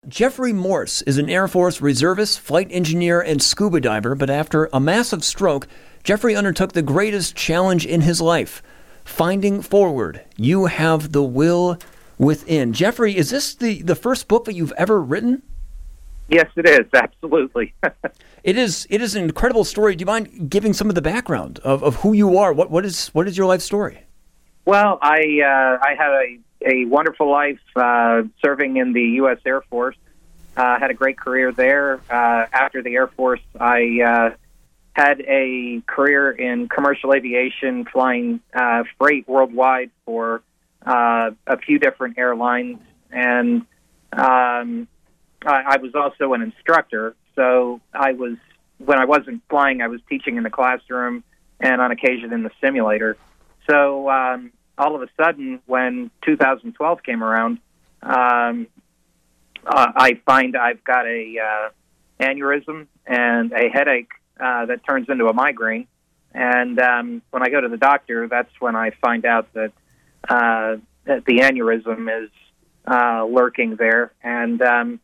Jeffrey Morse is an Air Force reservist, flight engineer, and scuba diver, but after a massive stroke, Jeffrey undertook the greatest challenge in his life, Finding Forward. You Have the Will Within. Jeffrey, is this the first book that you've ever written? Yes, it is. Absolutely. It is an incredible story. Do you mind giving some of the background of who you are? What is your life story? Well, I had a wonderful life serving in the U.S. Air Force. Had a great career there. After the Air Force, I had a career in commercial aviation, flying freight worldwide for a few different airlines. And I was also an instructor. So when I wasn't flying, I was teaching in the classroom and on occasion in the simulator. So all of a sudden, when 2012 came around, I find I've got a aneurysm and a headache that turns into a migraine. And when I go to the doctor, that's when I find out that the aneurysm is lurking there. And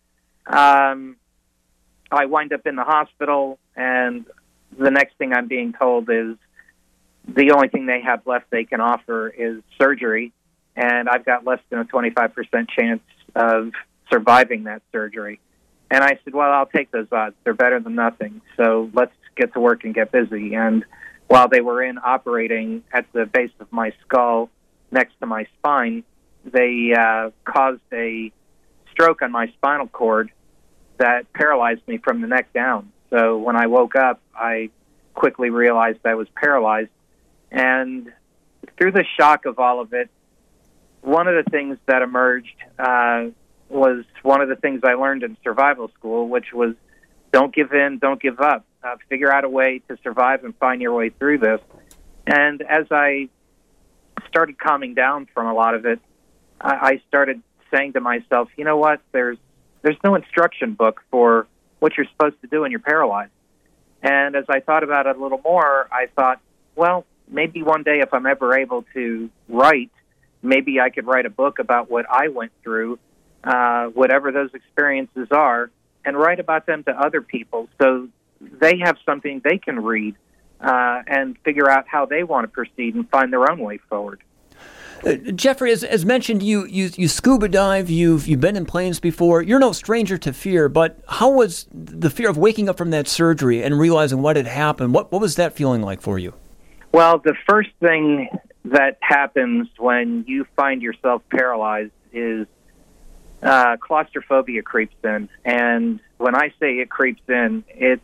I wind up in the hospital, and the next thing I'm being told is the only thing they have left they can offer is surgery, and I've got less than a 25% chance of surviving that surgery. And I said, well, I'll take those odds. They're better than nothing. So let's get to work and get busy. And while they were in operating at the base of my skull next to my spine, they caused a stroke on my spinal cord that paralyzed me from the neck down. So when I woke up, I quickly realized I was paralyzed. And through the shock of all of it, one of the things that emerged was one of the things I learned in survival school, which was don't give in, don't give up. Figure out a way to survive and find your way through this. And as I started calming down from a lot of it, I started saying to myself, you know what, there's no instruction book for what you're supposed to do when you're paralyzed. And as I thought about it a little more, I thought, well, maybe one day if I'm ever able to write, maybe I could write a book about what I went through, whatever those experiences are, and write about them to other people so they have something they can read and figure out how they want to proceed and find their own way forward. Jeffrey, as mentioned, you scuba dive, you've been in planes before. You're no stranger to fear, but how was the fear of waking up from that surgery and realizing what had happened? What was that feeling like for you? Well, the first thing that happens when you find yourself paralyzed is claustrophobia creeps in. And when I say it creeps in, it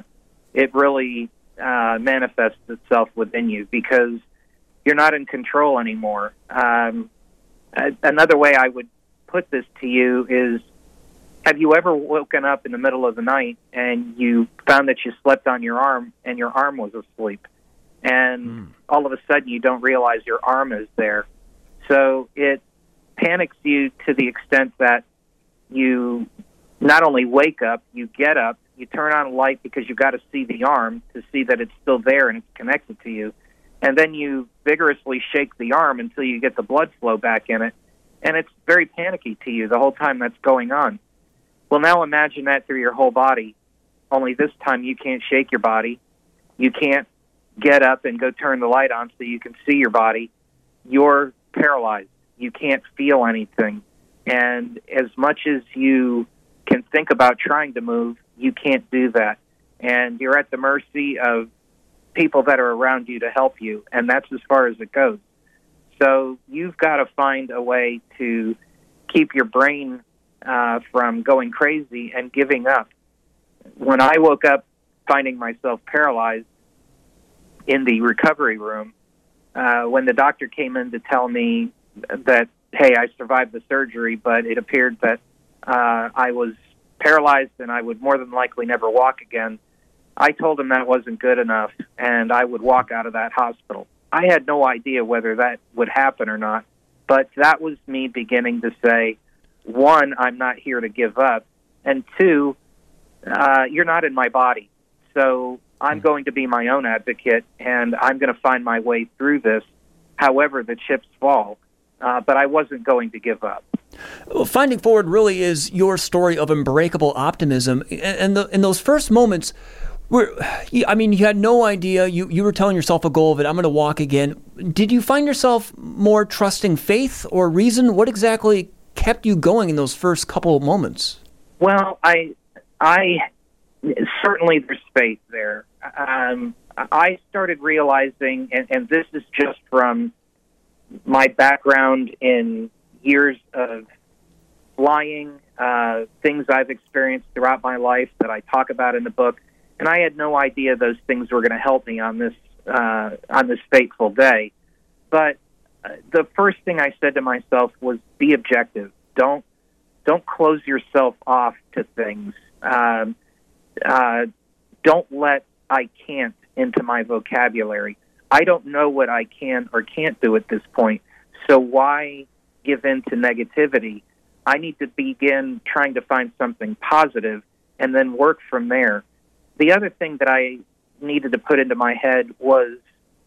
really manifests itself within you because you're not in control anymore. Another way I would put this to you is, have you ever woken up in the middle of the night and you found that you slept on your arm and your arm was asleep? And all of a sudden you don't realize your arm is there. So it panics you to the extent that you not only wake up, you get up, you turn on a light because you've got to see the arm to see that it's still there and it's connected to you. And then you vigorously shake the arm until you get the blood flow back in it. And it's very panicky to you the whole time that's going on. Well, now imagine that through your whole body, only this time you can't shake your body. You can't get up and go turn the light on so you can see your body. You're paralyzed. You can't feel anything. And as much as you can think about trying to move, you can't do that. And you're at the mercy of people that are around you to help you, and that's as far as it goes. So you've got to find a way to keep your brain from going crazy and giving up. When I woke up finding myself paralyzed in the recovery room, when the doctor came in to tell me that, hey, I survived the surgery, but it appeared that I was paralyzed and I would more than likely never walk again, I told him that wasn't good enough and I would walk out of that hospital. I had no idea whether that would happen or not, but that was me beginning to say, one, I'm not here to give up, and two, you're not in my body. So I'm going to be my own advocate, and I'm going to find my way through this, however the chips fall. But I wasn't going to give up. Well, Finding Forward really is your story of unbreakable optimism. And in those first moments, you had no idea. You were telling yourself a goal that I'm going to walk again. Did you find yourself more trusting faith or reason? What exactly kept you going in those first couple of moments? Well, I certainly there's faith there. I started realizing, and this is just from my background in years of flying, things I've experienced throughout my life that I talk about in the book, and I had no idea those things were going to help me on this fateful day. But the first thing I said to myself was, be objective. Don't close yourself off to things. Don't let I can't into my vocabulary. I don't know what I can or can't do at this point, so why give in to negativity? I need to begin trying to find something positive and then work from there. The other thing that I needed to put into my head was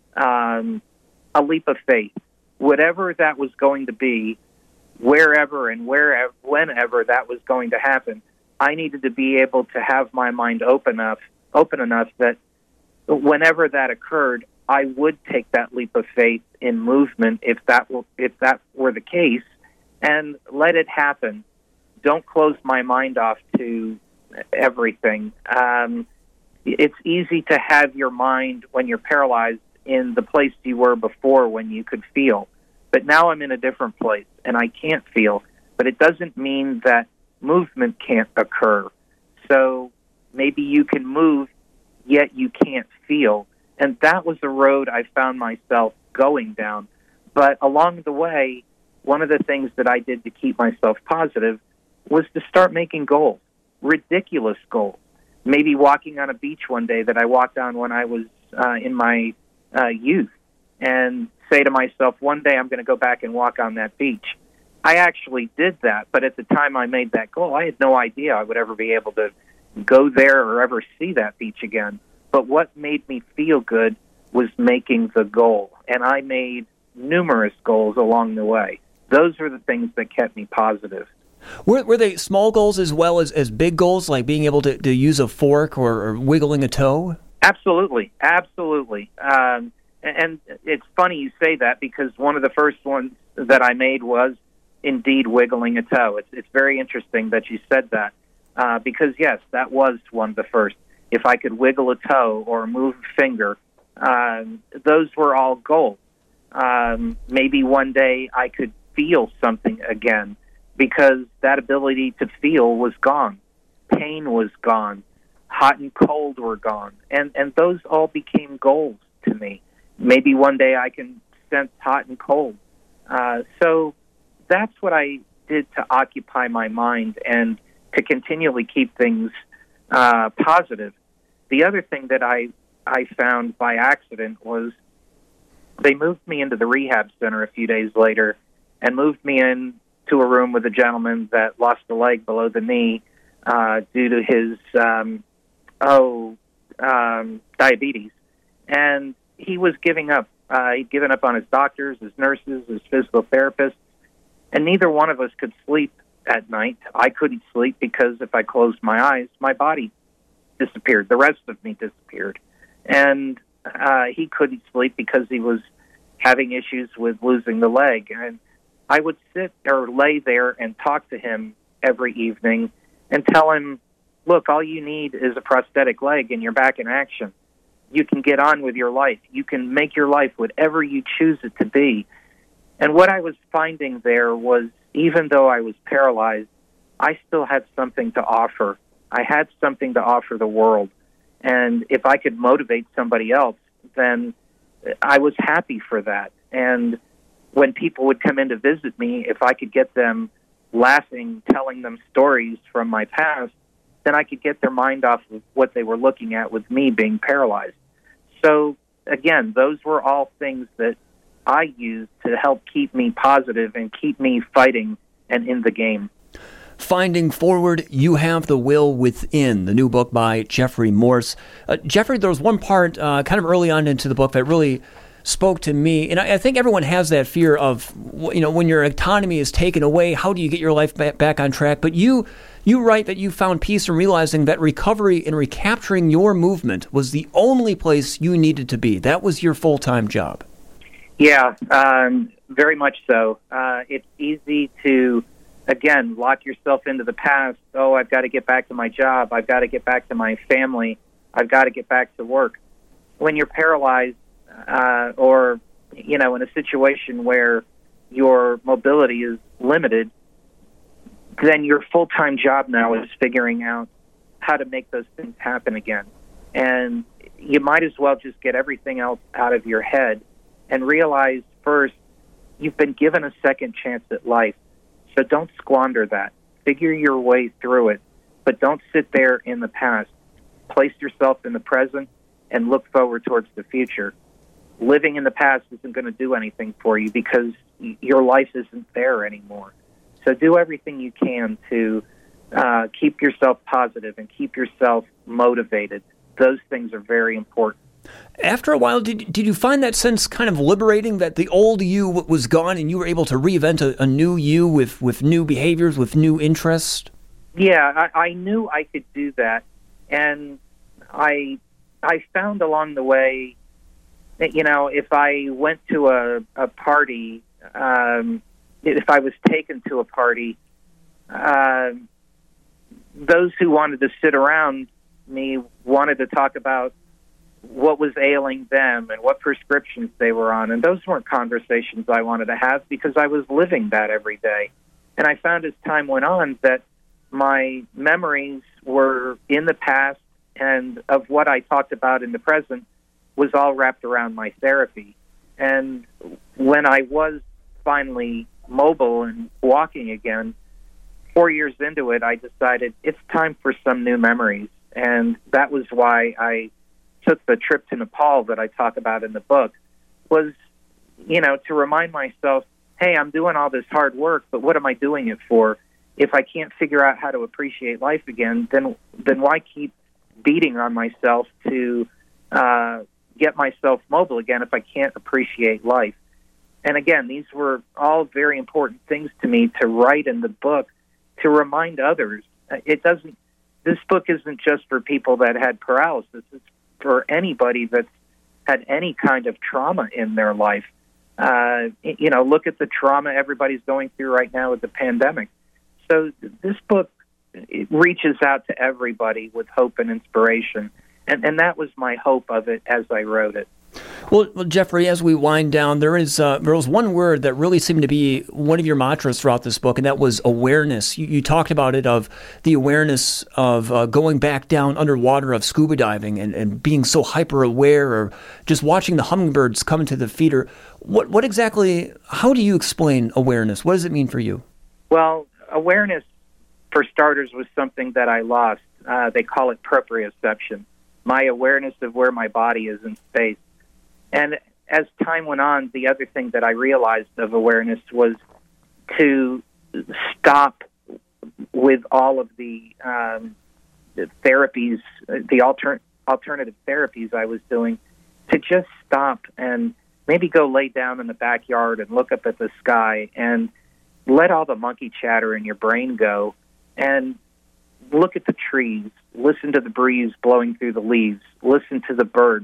a leap of faith. Whatever that was going to be, wherever and whenever that was going to happen, I needed to be able to have my mind open enough that whenever that occurred, I would take that leap of faith in movement if that were the case, and let it happen. Don't close my mind off to everything. It's easy to have your mind, when you're paralyzed, in the place you were before when you could feel. But now I'm in a different place, and I can't feel. But it doesn't mean that movement can't occur. So maybe you can move, yet you can't feel. And that was the road I found myself going down. But along the way, one of the things that I did to keep myself positive was to start making goals, ridiculous goals. Maybe walking on a beach one day that I walked on when I was in my youth, and say to myself, one day I'm going to go back and walk on that beach. I actually did that, but at the time I made that goal, I had no idea I would ever be able to go there or ever see that beach again. But what made me feel good was making the goal, and I made numerous goals along the way. Those were the things that kept me positive. Were they small goals as well as big goals, like being able to use a fork or wiggling a toe? Absolutely. And it's funny you say that, because one of the first ones that I made was indeed wiggling a toe. It's very interesting that you said that, because, yes, that was one of the first. If I could wiggle a toe or move a finger, those were all goals. Maybe one day I could feel something again, because that ability to feel was gone. Pain was gone. Hot and cold were gone. And those all became goals to me. Maybe one day I can sense hot and cold. So that's what I did to occupy my mind and to continually keep things positive. The other thing that I found by accident was they moved me into the rehab center a few days later and moved me in to a room with a gentleman that lost a leg below the knee due to his diabetes. And he was giving up. He'd given up on his doctors, his nurses, his physical therapists, and neither one of us could sleep at night. I couldn't sleep because if I closed my eyes, my body disappeared. The rest of me disappeared. And he couldn't sleep because he was having issues with losing the leg. And I would sit or lay there and talk to him every evening and tell him, look, all you need is a prosthetic leg and you're back in action. You can get on with your life. You can make your life whatever you choose it to be. And what I was finding there was, even though I was paralyzed, I still had something to offer. I had something to offer the world. And if I could motivate somebody else, then I was happy for that. And when people would come in to visit me, if I could get them laughing, telling them stories from my past, then I could get their mind off of what they were looking at with me being paralyzed. So, again, those were all things that I used to help keep me positive and keep me fighting and in the game. Finding Forward, You Have the Will Within, the new book by Jeffrey Morse. Jeffrey, there was one part kind of early on into the book that really spoke to me. And I think everyone has that fear of, when your autonomy is taken away, how do you get your life back on track? But you write that you found peace in realizing that recovery and recapturing your movement was the only place you needed to be. That was your full-time job. Yeah, very much so. It's easy to, again, lock yourself into the past. Oh, I've got to get back to my job. I've got to get back to my family. I've got to get back to work. When you're paralyzed or, in a situation where your mobility is limited, then your full-time job now is figuring out how to make those things happen again. And you might as well just get everything else out of your head and realize first, you've been given a second chance at life. So don't squander that. Figure your way through it, but don't sit there in the past. Place yourself in the present and look forward towards the future. Living in the past isn't going to do anything for you because your life isn't there anymore. So do everything you can to keep yourself positive and keep yourself motivated. Those things are very important. After a while, did you find that sense kind of liberating that the old you was gone and you were able to reinvent a new you with new behaviors, with new interests? Yeah, I knew I could do that. And I found along the way that, if I went to a party, if I was taken to a party, those who wanted to sit around me wanted to talk about what was ailing them and what prescriptions they were on. And those weren't conversations I wanted to have because I was living that every day. And I found as time went on that my memories were in the past, and of what I talked about in the present was all wrapped around my therapy. And when I was finally mobile and walking again, 4 years into it, I decided it's time for some new memories. And that was why I took the trip to Nepal that I talk about in the book, was, to remind myself, hey, I'm doing all this hard work, but what am I doing it for? If I can't figure out how to appreciate life again, then why keep beating on myself to get myself mobile again if I can't appreciate life? And again, these were all very important things to me to write in the book to remind others. This book isn't just for people that had paralysis. It's for anybody that's had any kind of trauma in their life. Look at the trauma everybody's going through right now with the pandemic. So this book, it reaches out to everybody with hope and inspiration. And that was my hope of it as I wrote it. Well, Jeffrey, as we wind down, there was one word that really seemed to be one of your mantras throughout this book, and that was awareness. You talked about it, of the awareness of going back down underwater, of scuba diving and being so hyper aware, or just watching the hummingbirds come into the feeder. What exactly, how do you explain awareness? What does it mean for you? Well, awareness, for starters, was something that I lost. They call it proprioception, my awareness of where my body is in space. And as time went on, the other thing that I realized of awareness was to stop with all of the therapies, the alternative therapies I was doing, to just stop and maybe go lay down in the backyard and look up at the sky and let all the monkey chatter in your brain go and look at the trees, listen to the breeze blowing through the leaves, listen to the birds.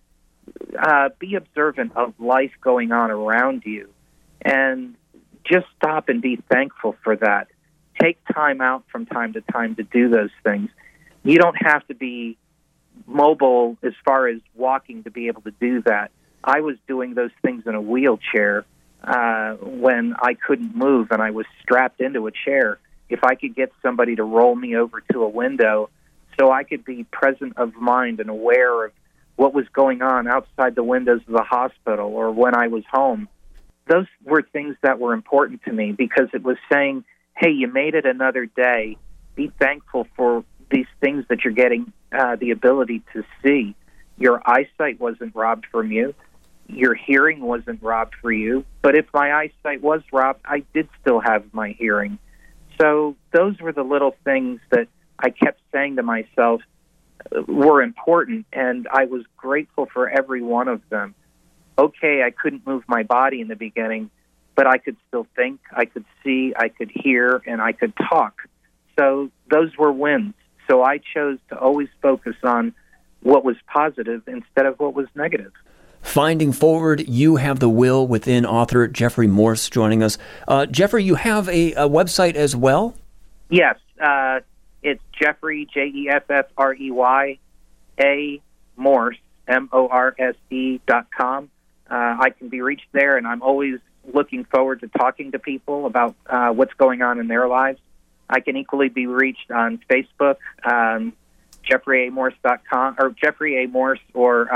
Be observant of life going on around you, and just stop and be thankful for that. Take time out from time to time to do those things. You don't have to be mobile as far as walking to be able to do that. I was doing those things in a wheelchair when I couldn't move and I was strapped into a chair. If I could get somebody to roll me over to a window so I could be present of mind and aware of what was going on outside the windows of the hospital or when I was home. Those were things that were important to me because it was saying, hey, you made it another day. Be thankful for these things that you're getting the ability to see. Your eyesight wasn't robbed from you. Your hearing wasn't robbed for you. But if my eyesight was robbed, I did still have my hearing. So those were the little things that I kept saying to myself were important, and I was grateful for every one of them. okay, I couldn't move my body in the beginning, but I could still think, I could see, I could hear, and I could talk. So those were wins. So I chose to always focus on what was positive instead of what was negative. Finding Forward, You Have the Will Within, author Jeffrey Morse joining us. Jeffrey, you have a website as well? Yes. It's Jeffrey, Jeffrey, A. Morse, MORSE.com. I can be reached there, and I'm always looking forward to talking to people about what's going on in their lives. I can equally be reached on Facebook, JeffreyAMorse.com, or Jeffrey A. Morse, or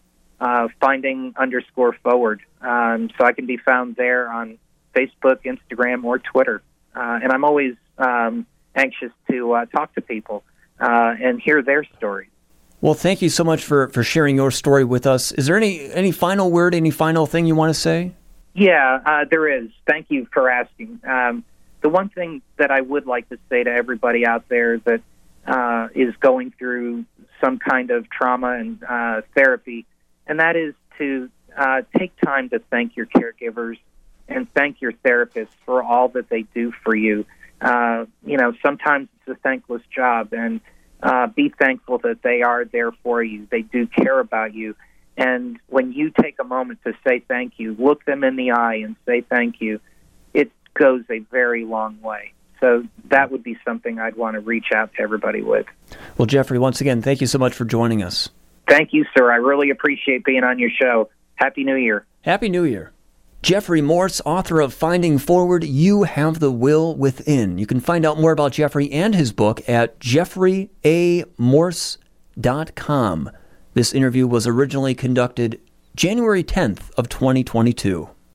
Finding_Forward. So I can be found there on Facebook, Instagram, or Twitter. And I'm always anxious to talk to people and hear their stories. Well, thank you so much for sharing your story with us. Is there any final word, any final thing you want to say? Yeah, there is. Thank you for asking. The one thing that I would like to say to everybody out there that is going through some kind of trauma and therapy, and that is to take time to thank your caregivers and thank your therapists for all that they do for you. Sometimes it's a thankless job, and be thankful that they are there for you. They do care about you. And when you take a moment to say thank you, look them in the eye and say thank you, it goes a very long way. So that would be something I'd want to reach out to everybody with. Well, Jeffrey, once again, thank you so much for joining us. Thank you, sir. I really appreciate being on your show. Happy New Year. Happy New Year. Jeffrey Morse, author of Finding Forward, You Have the Will Within. You can find out more about Jeffrey and his book at jeffreyamorse.com. This interview was originally conducted January 10th of 2022.